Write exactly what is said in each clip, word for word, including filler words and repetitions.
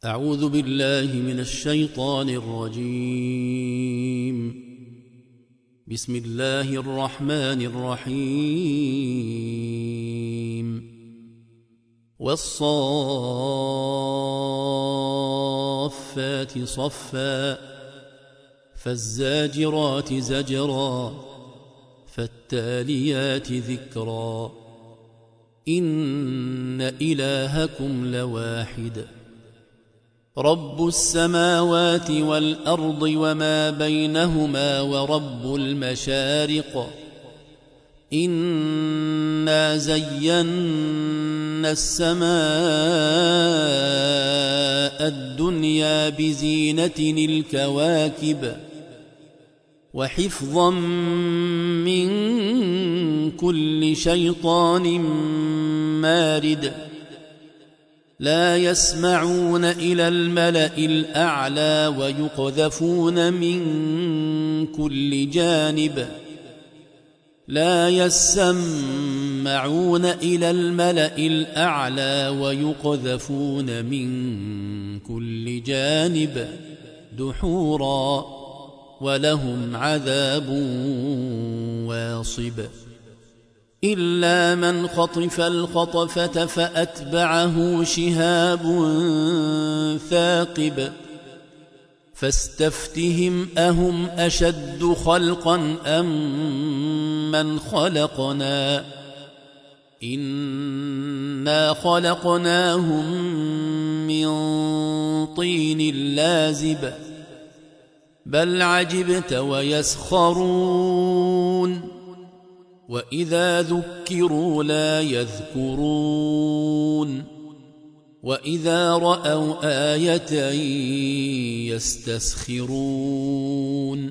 أعوذ بالله من الشيطان الرجيم. بسم الله الرحمن الرحيم. والصافات صفا فالزاجرات زجرا فالتاليات ذكرا إن إلهكم لواحد رب السماوات والأرض وما بينهما ورب المشارق إنا زينا السماء الدنيا بزينة الكواكب وحفظا من كل شيطان مارد لا يسمعون إلى الملأ الأعلى ويقذفون من كل جانب لا يسمعون إلى الملأ الأعلى ويقذفون من كل جانب دحورا ولهم عذاب واصب إلا من خطف الخطفة فأتبعه شهاب ثاقب فاستفتهم أهم أشد خلقا أم من خلقنا إنا خلقناهم من طين لازب بل عجبت ويسخرون وإذا ذكروا لا يذكرون وإذا رأوا آية يستسخرون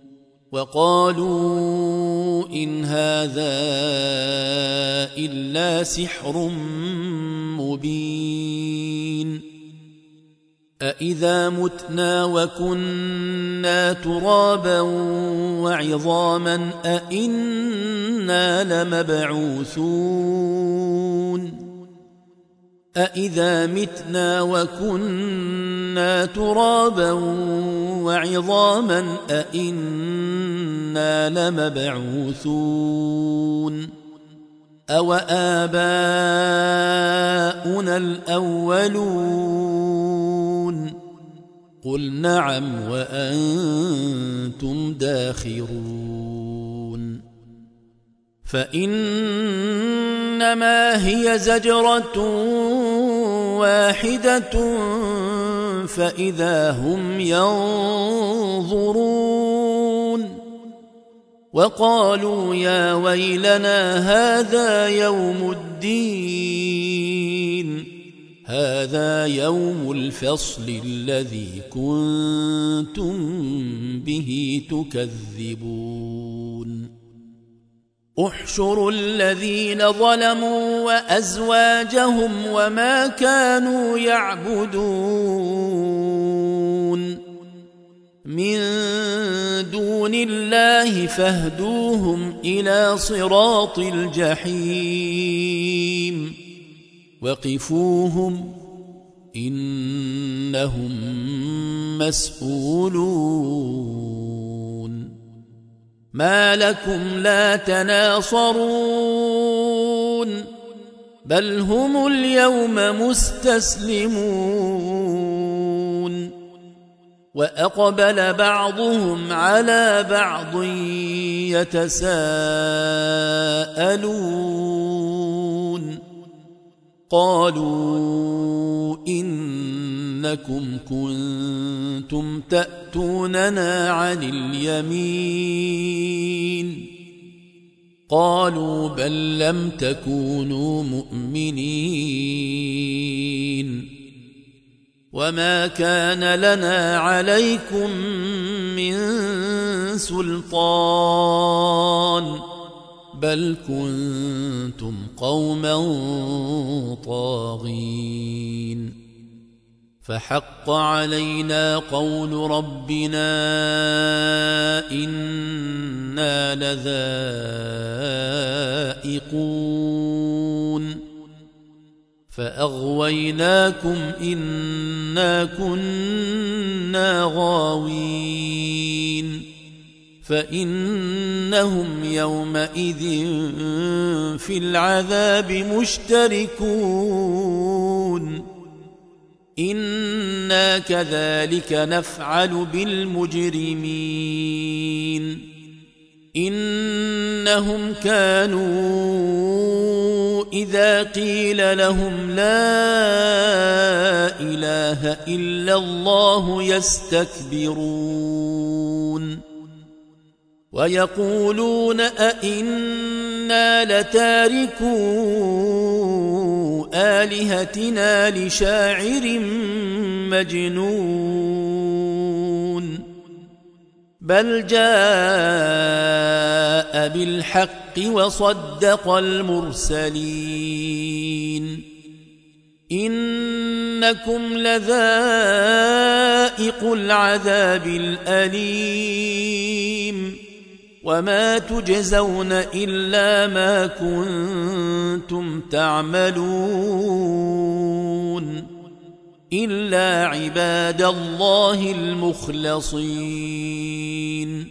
وقالوا إن هذا إلا سحر مبين أإذا متنا وكنا ترابا وعظاما أإنا لمبعوثون أإذا متنا وكنا ترابا وعظاما أإنا لمبعوثون أو آباؤنا الأولون قل نعم وأنتم داخرون فإنما هي زجرة واحدة فإذا هم ينظرون وقالوا يا ويلنا هذا يوم الدين هذا يوم الفصل الذي كنتم به تكذبون احشروا الذين ظلموا وأزواجهم وما كانوا يعبدون من دون الله فاهدوهم إلى صراط الجحيم وقفوهم إنهم مسؤولون ما لكم لا تناصرون بل هم اليوم مستسلمون وأقبل بعضهم على بعض يتساءلون قالوا إنكم كنتم تأتوننا عن اليمين قالوا بل لم تكونوا مؤمنين وما كان لنا عليكم من سلطان بل كنتم قوما طاغين فحق علينا قول ربنا إنا لذائقون فأغويناكم إنا كنا غاوين فإنهم يومئذ في العذاب مشتركون إنا كذلك نفعل بالمجرمين إنهم كانوا إذا قيل لهم لا إله إلا الله يستكبرون ويقولون أئنا لتاركو آلهتنا لشاعر مجنون بل جاء بالحق وصدق المرسلين إنكم لذائق العذاب الأليم وما تجزون إلا ما كنتم تعملون إلا عباد الله المخلصين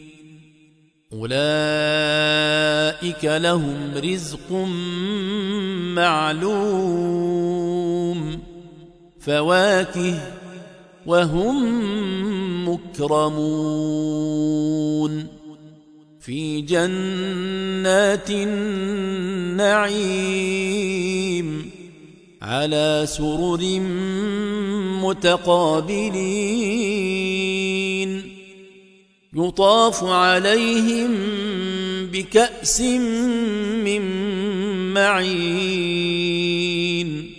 أولئك لهم رزق معلوم فواكه وهم مكرمون في جنات النعيم على سرر متقابلين يطاف عليهم بكأس من معين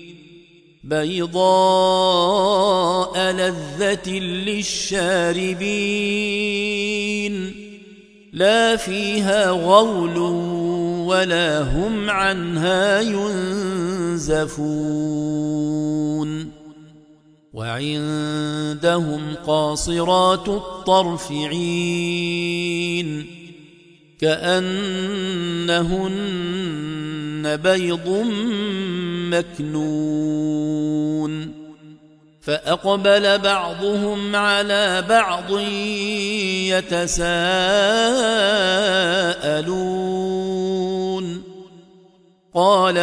بيضاء لذة للشاربين لا فيها غول ولا هم عنها ينزفون وعندهم قاصرات الطرف عين كأنهن بيض مكنون فأقبل بعضهم على بعض يتساءلون قال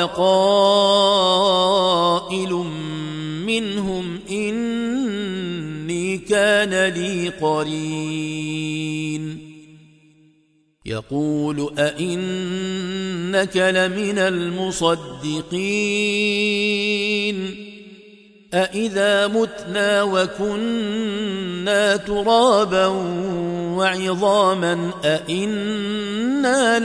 قائل منهم إني كان لي قرين يقول أئنك لمن المصدقين أإذا متنا وكنا ترابا وعظاما أإنا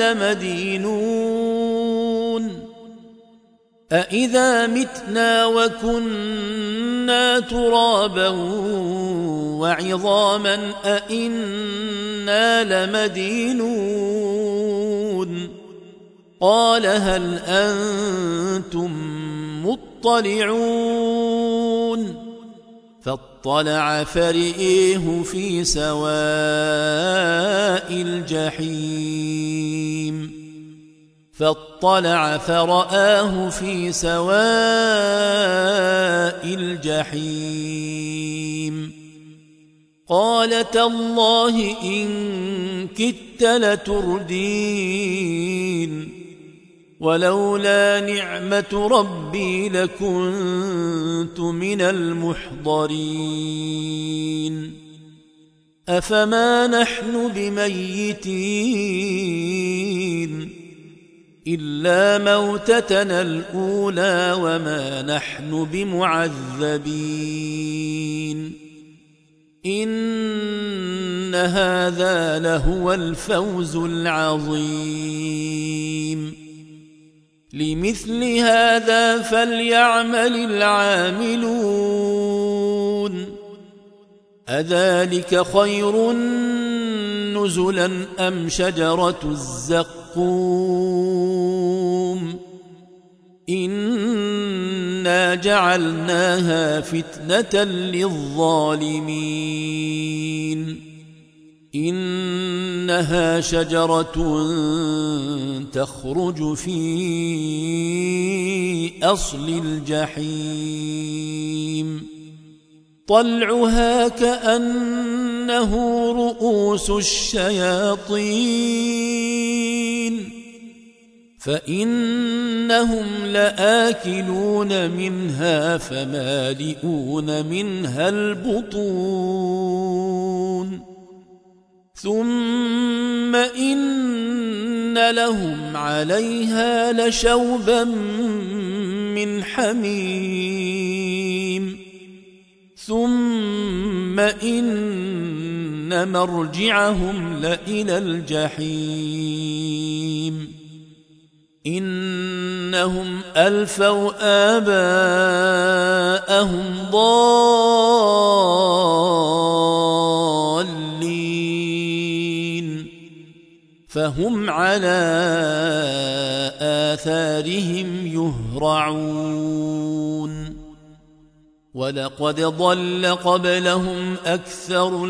لمدينون أإذا متنا وكنا ترابا وعظاما أإنا لمدينون قال هل أنتم مطلعون فاطلع فرئيه في سواء الجحيم فاطلع فرآه في سواء الجحيم قال تالله إن كدت لتردين ولولا نعمة ربي لكنت من المحضرين أفما نحن بميتين إلا موتتنا الأولى وما نحن بمعذبين إن هذا لهو الفوز العظيم لمثل هذا فليعمل العاملون أذلك خير نزلا أم شجرة الزقوم إنا جعلناها فتنة للظالمين إنها شجرة تخرج في أصل الجحيم طلعها كأنه رؤوس الشياطين فإنهم لآكلون منها فمالئون منها البطون ثم إن لهم عليها لشوبا من حميم ثم إن مرجعهم لإلى الجحيم إنهم ألفوا آباءهم ضالين فهم على آثارهم يهرعون ولقد ضل قبلهم أكثر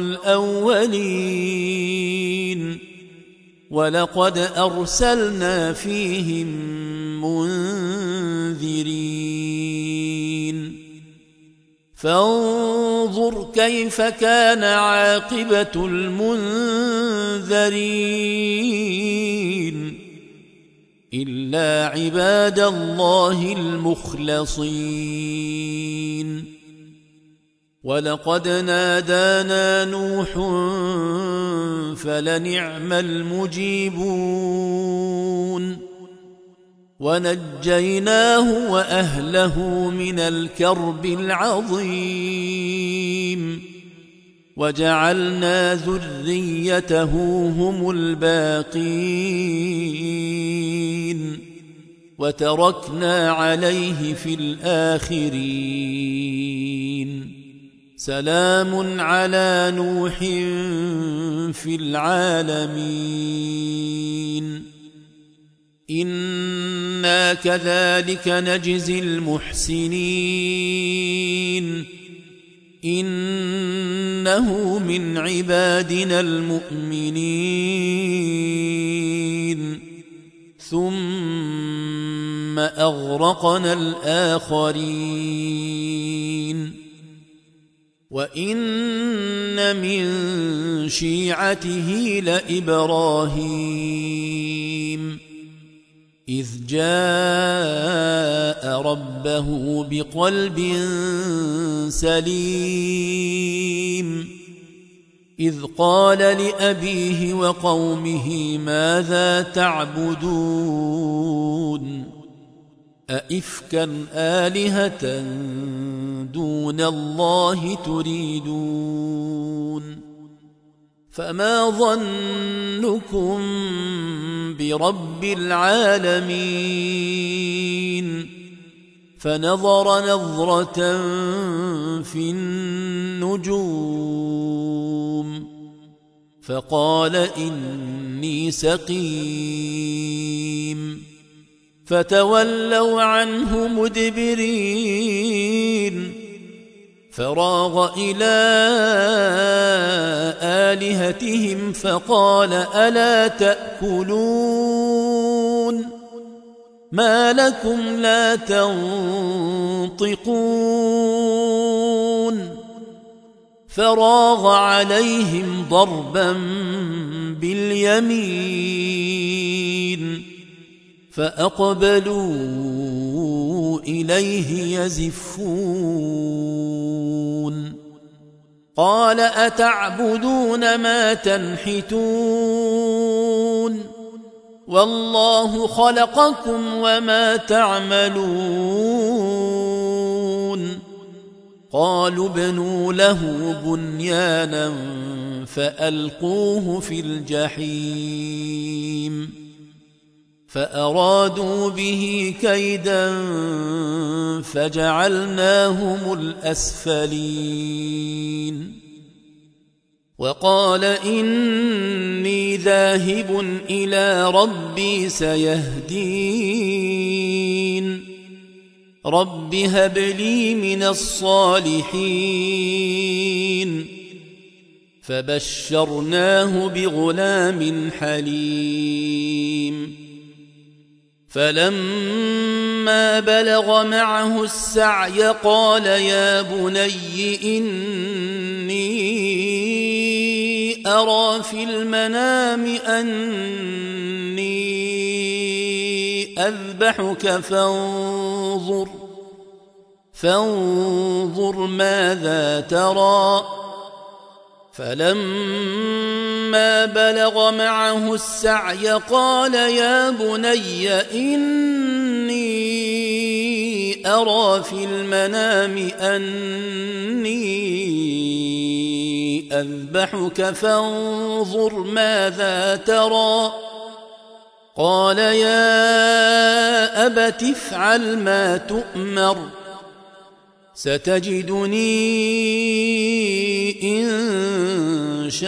الأولين ولقد أرسلنا فيهم منذرين فانظر كيف كان عاقبة المنذرين إلا عباد الله المخلصين ولقد نادانا نوح فلنعم المجيبون ونجيناه وأهله من الكرب العظيم وجعلنا ذريته هم الباقين وتركنا عليه في الآخرين سلام على نوح في العالمين إنا كذلك نجزي المحسنين إنه من عبادنا المؤمنين ثم أغرقنا الآخرين وإن من شيعته لإبراهيم إذ جاء ربه بقلب سليم إذ قال لأبيه وقومه ماذا تعبدون أئفكا آلهة دون الله تريدون فما ظنكم برب العالمين فنظر نظرة في النجوم فقال إني سقيم فتولوا عنه مدبرين فراغ إلى آلهتهم فقال ألا تأكلون ما لكم لا تنطقون فراغ عليهم ضربا باليمين فأقبلوا إليه يزفون قال أتعبدون ما تنحتون والله خلقكم وما تعملون قالوا ابنوا له بنيانا فألقوه في الجحيم فأرادوا به كيدا فجعلناهم الأسفلين وقال إني ذاهب إلى ربي سيهدين رب هب لي من الصالحين فبشرناه بغلام حليم فلما بلغ معه السعي قال يا بني إني أرى في المنام أني أذبحك فانظر فانظر ماذا ترى فلما بلغ معه السعي قال يا بني إني أرى في المنام أني أذبحك فانظر ماذا ترى قال يا أبت افعل ما تؤمر ستجدني إن شاء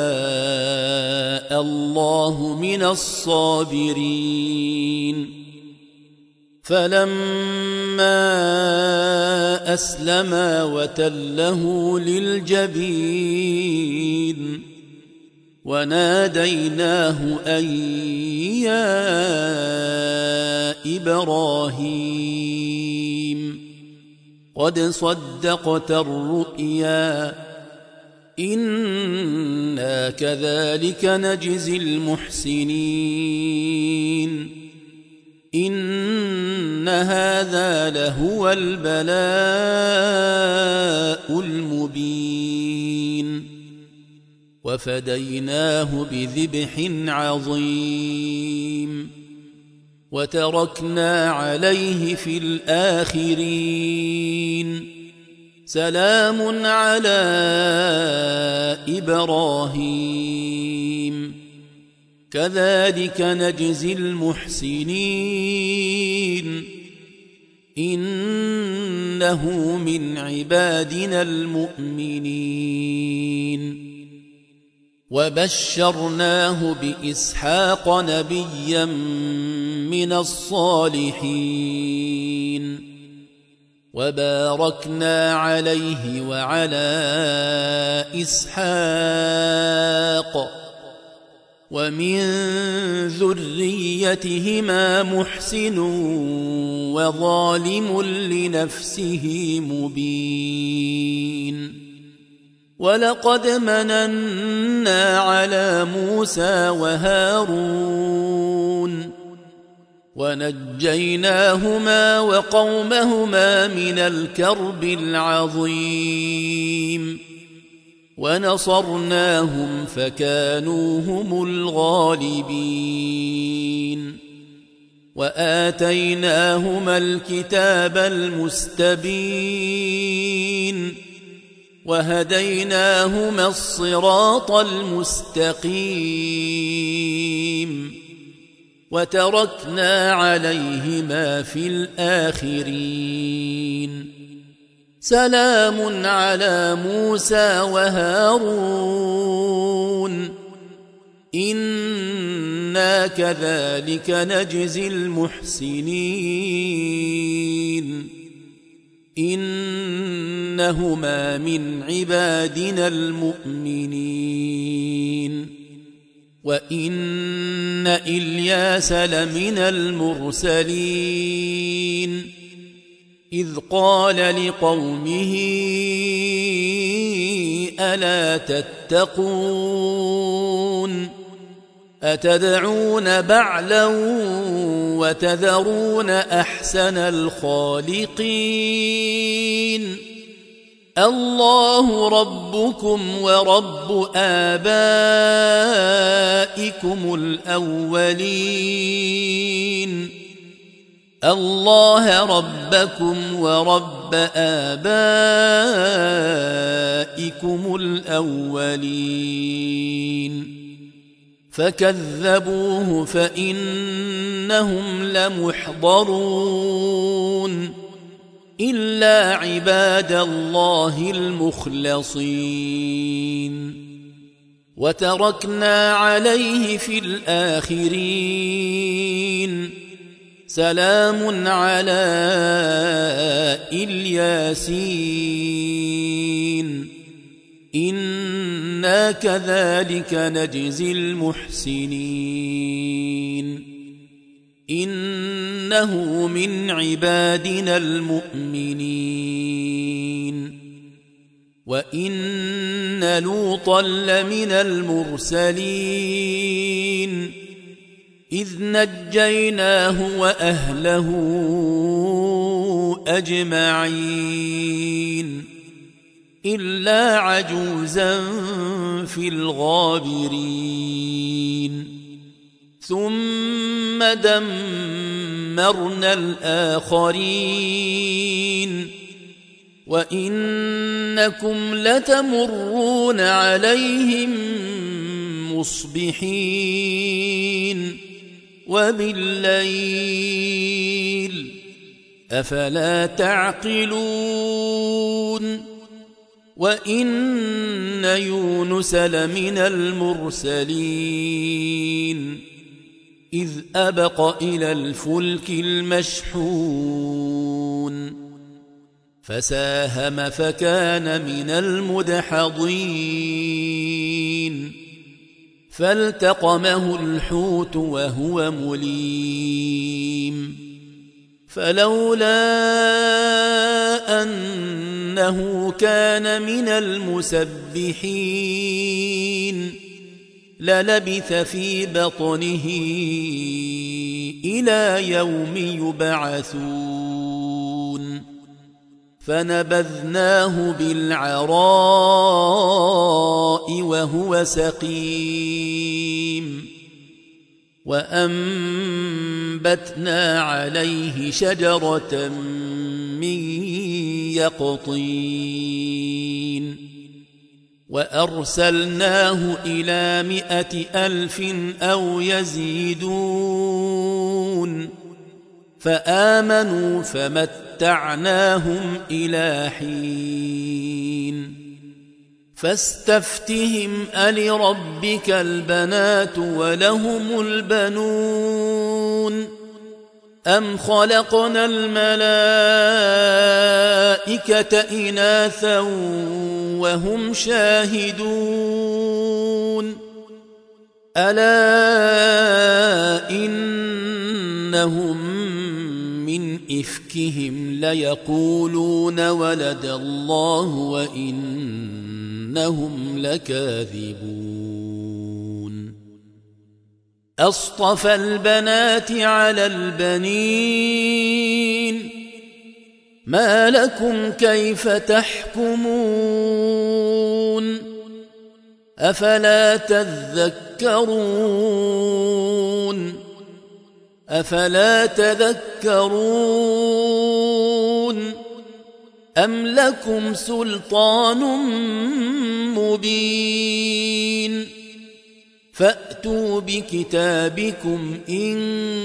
الله من الصابرين فلما أسلما وتله للجبين وناديناه أن يا إبراهيم قد صدقت الرؤيا إنا كذلك نجزي المحسنين إن هذا لهو البلاء المبين وفديناه بذبح عظيم وتركنا عليه في الآخرين سلام على إبراهيم كذلك نجزي المحسنين إنه من عبادنا المؤمنين وبشرناه بإسحاق نبيا من الصالحين وباركنا عليه وعلى إسحاق ومن ذريتهما محسن وظالم لنفسه مبين ولقد مننا على موسى وهارون ونجيناهما وقومهما من الكرب العظيم ونصرناهم فكانوا هم الغالبين وآتيناهما الكتاب المستبين وهديناهما الصراط المستقيم وتركنا عليهما في الآخرين سلام على موسى وهارون إنا كذلك نجزي المحسنين إنهما من عبادنا المؤمنين وإن إلياس لمن المرسلين إذ قال لقومه ألا تتقون أتدعون بعلا وتذرون أحسن الخالقين الله ربكم ورب آبائكم الأولين الله ربكم ورب آبائكم الأولين فكذبوه فإنهم لمحضرون إلا عباد الله المخلصين وتركنا عليه في الآخرين سلام على الياسين إن إنا كذلك نجزي المحسنين إنه من عبادنا المؤمنين وإن لوطا لمن المرسلين إذ نجيناه وأهله أجمعين إلا عجوزا في الغابرين ثم دمرنا الآخرين وإنكم لتمرون عليهم مصبحين وبالليل أفلا تعقلون وإن يونس لمن المرسلين إذ أبق إلى الفلك المشحون فساهم فكان من المدحضين فالتقمه الحوت وهو مليم فلولا أنه كان من المسبحين للبث في بطنه إلى يوم يبعثون فنبذناه بالعراء وهو سقيم وأنبتنا عليه شجرة من يقطين وأرسلناه إلى مائة ألف أو يزيدون فآمنوا فمتعناهم إلى حين فاستفتهم ألربك البنات ولهم البنون أم خلقنا الملائكة إناثا وهم شاهدون ألا إنهم من إفكهم ليقولون ولد الله وإنهم لكاذبون أصطفى البنات على البنين ما لكم كيف تحكمون أفلا تذكرون أفلا تذكرون أم لكم سلطان مبين فأتوا بكتابكم إن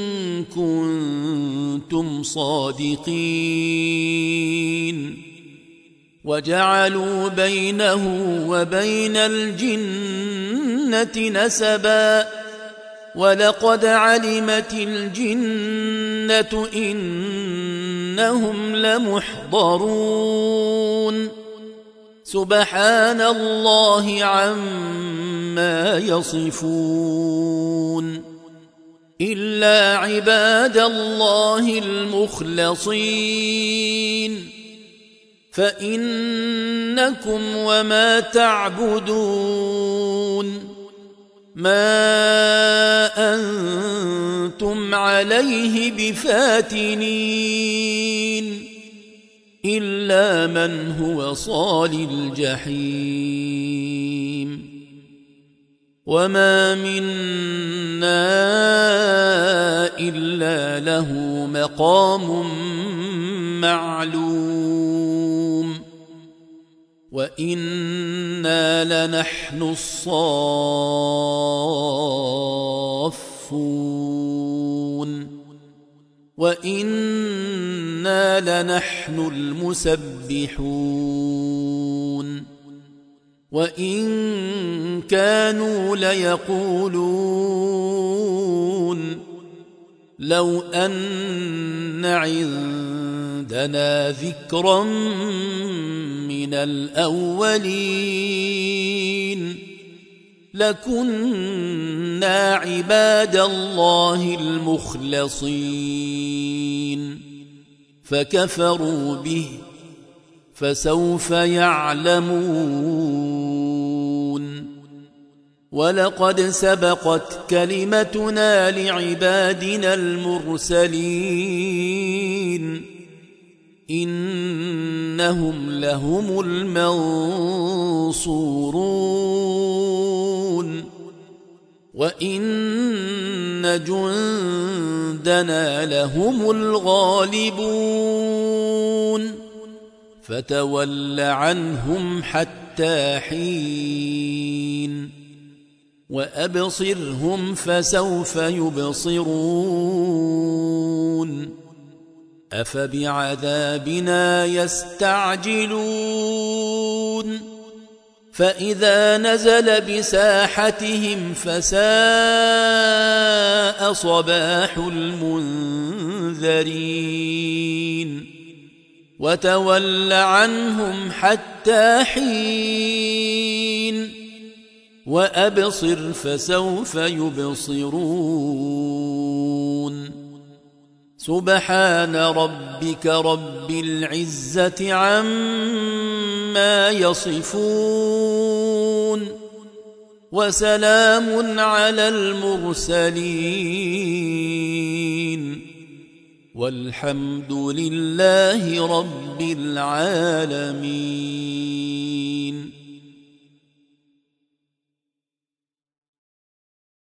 كنتم صادقين وجعلوا بينه وبين الجنة نسبا ولقد علمت الجنة إنهم لمحضرون سبحان الله عما يصفون إلا عباد الله المخلصين فإنكم وما تعبدون ما أنتم عليه بفاتنين إلا من هو صال الجحيم وما منا إلا له مقام معلوم وإنا لنحن الصافون وإنا لنحن المسبحون وإن كانوا ليقولون لو أن عندنا ذكرا من الأولين لكنا عباد الله المخلصين فكفروا به فسوف يعلمون ولقد سبقت كلمتنا لعبادنا المرسلين إنهم لهم المنصورون وإن جندنا لهم الغالبون فتول عنهم حتى حين وأبصرهم فسوف يبصرون أفبعذابنا يستعجلون فإذا نزل بساحتهم فساء صباح المنذرين وتول عنهم حتى حين وأبصر فسوف يبصرون سبحان ربك رب العزة عما يصفون وسلام على المرسلين والحمد لله رب العالمين.